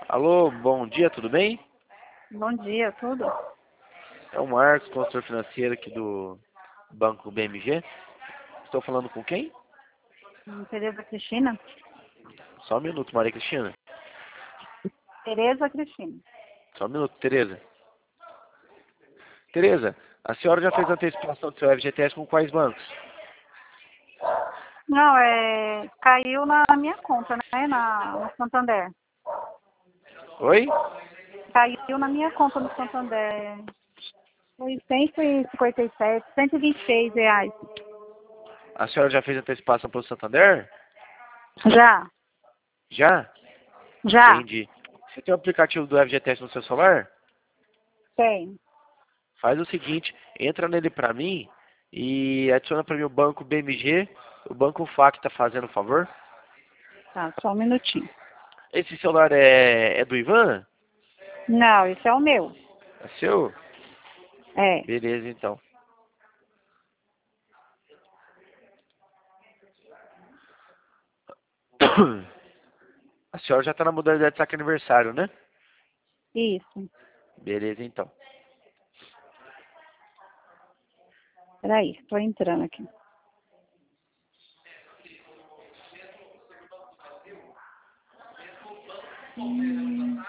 Alô, bom dia, tudo bem? Bom dia, tudo? É o Marcos, consultor financeiro aqui do Banco BMG. Estou falando com quem? Tereza Cristina? Só um minuto, Maria Cristina. Tereza Cristina. Só um minuto, Tereza. Tereza, a senhora já fez antecipação do seu FGTS com quais bancos? Não, caiu na minha conta, né, no Santander. Oi? Caiu na minha conta no Santander. Foi 157, R$ 126. A senhora já fez antecipação pelo Santander? Já, Já? já, Entendi. Você tem o aplicativo do FGTS no seu celular? tem. Faz o seguinte, entra nele pra mim e adiciona pra mim o Banco BMG, o Banco Facta, fazendo um favor. Tá, só um minutinho. Esse celular é do Ivan? Não, esse é o meu. É seu? É, Beleza, então. A senhora já está na modalidade de saque aniversário, né? isso. Beleza, então. Peraí, estou entrando aqui. Hum,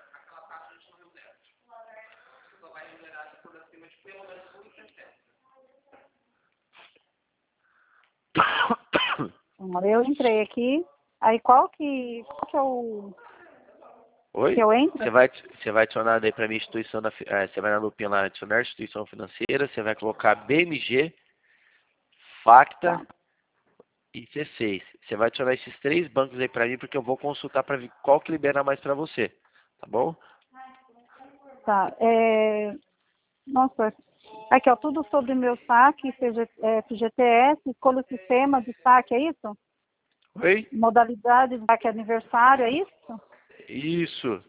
eu entrei aqui. Aí qual que é o Oi? que eu entro? Você vai adicionar daí para mim instituição você vai na lupinha lá, adicionar instituição financeira, você vai colocar BMG, Facta Tá. e C6. Você vai adicionar esses três bancos aí para mim porque eu vou consultar para ver qual que libera mais para você, tá bom? Tá. Nossa, aqui ó, tudo sobre meu saque, FGTS, escolha o sistema de saque, é isso? Oi? Modalidade de saque aniversário, é isso? Isso.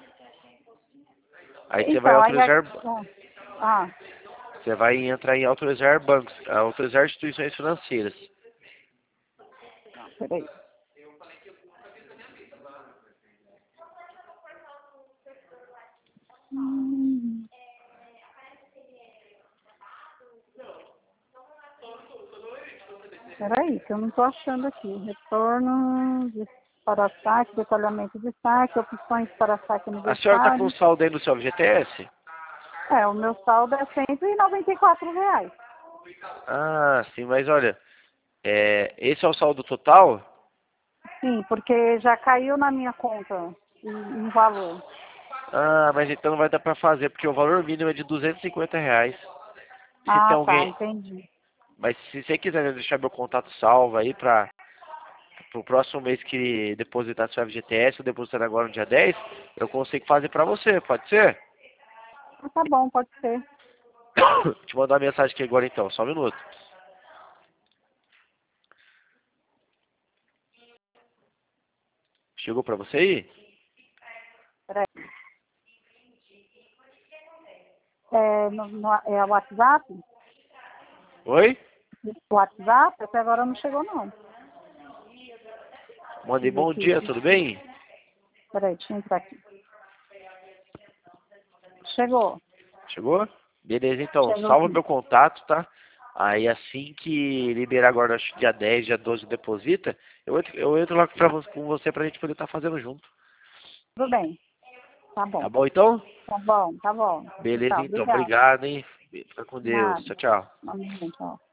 Aí você vai Então, aí autorizar, ah, você vai entrar em autorizar bancos, autorizar instituições financeiras. peraí. Hum, Peraí, que eu não estou achando aqui. Retorno para saque, detalhamento de saque, opções para saque A senhora está com aniversário. saldo aí no seu FGTS? O meu saldo é R$ 194. Ah, sim, mas olha, esse é o saldo total? Sim, porque já caiu na minha conta em valor. Ah, mas então não vai dar pra fazer, porque o valor mínimo é de R$ 250. Se tem Ah, tá, alguém... entendi. Mas se você quiser deixar meu contato salvo aí para pro próximo mês que depositar seu FGTS, ou depositar agora no dia 10, eu consigo fazer pra você, pode ser? Ah, tá bom, pode ser. Te mandar uma mensagem aqui agora então, só um minuto. Chegou pra você aí? Peraí. É o WhatsApp? Oi? O WhatsApp? Até agora não chegou, não. Mandei Deixa eu ver bom dia, aqui. tudo bem? Peraí, deixa eu entrar aqui. Chegou. Chegou? Beleza, então, Chegou salva aqui. meu contato, tá? Aí assim que liberar agora, acho que dia 10, dia 12 deposita, eu entro lá com você pra gente poder estar fazendo junto. Tudo bem. Tá Tá bom. bom então? Tá bom, tá bom. Beleza Tchau, então, obrigada. obrigado, hein? Fica com Deus. Nada. Tchau, tchau. Amém, tchau.